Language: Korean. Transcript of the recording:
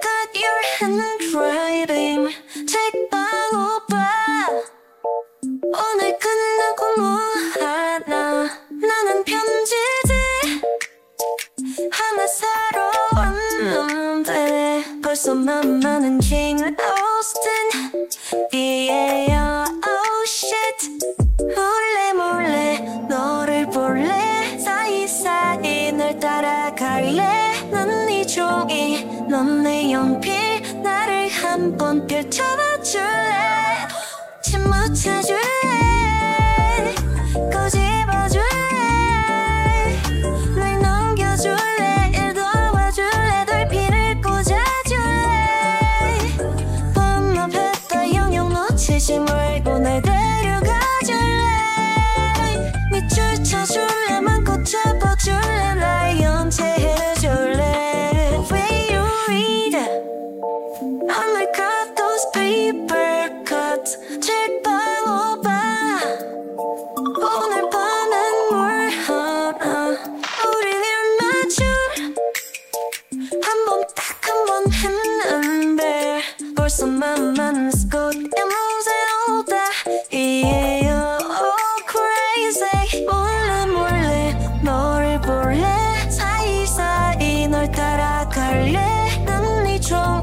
got your handwriting. 책방 오빠 오늘 끝나고 뭐 하나. 나는 편지지 하나 사러 왔는데 벌써 맘마는 Jane Austen 이에요. Oh shit 몰래 몰래 너를 볼래. 사이사이 널 따라갈래. 난 네 종이 넌 내 연필. 나를 한번 펼쳐봐 줄래. 침 묻혀줄래. 꼬집어 줄래. 날 넘겨줄래. 일 도와줄래. 돌핀을 꽂아줄래. 번호했다 영영 놓치지 말고 날 데려가줄래. 밑줄 쳐줄래. 맘껏 잡아줄래. 라이언체 해줄래. Way you read I like got those paper cuts. 책방 오빠 오늘 밤엔 뭘 하나. 우리 일맞춤 한 번 했는데 벌써 맘만 스콧 에모세 오다 이에요. Oh crazy 몰래 몰래 너를 볼래. 사이사이 널 따라갈래. 난 네 종